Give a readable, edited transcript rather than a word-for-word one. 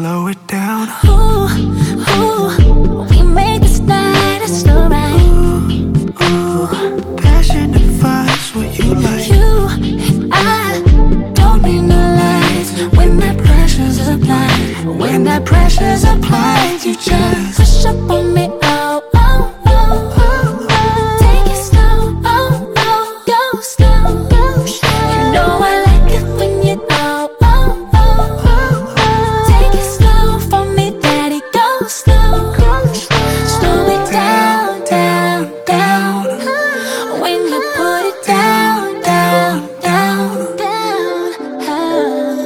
slow it down. Ooh, ooh, we make this night it's alright. Ooh, passion and fire's what you like. You and I don't need no lights when that pressure's applied. When that pressure's applied, you just push up on me. Oh, oh, oh, oh, oh. Take it slow. Oh, oh, go slow, go slow. You know I like it when you oh, oh, oh, oh, oh. Take it slow for me, daddy. Go slow, go slow. Slow it down, down, down. When you put it down, down, down, down.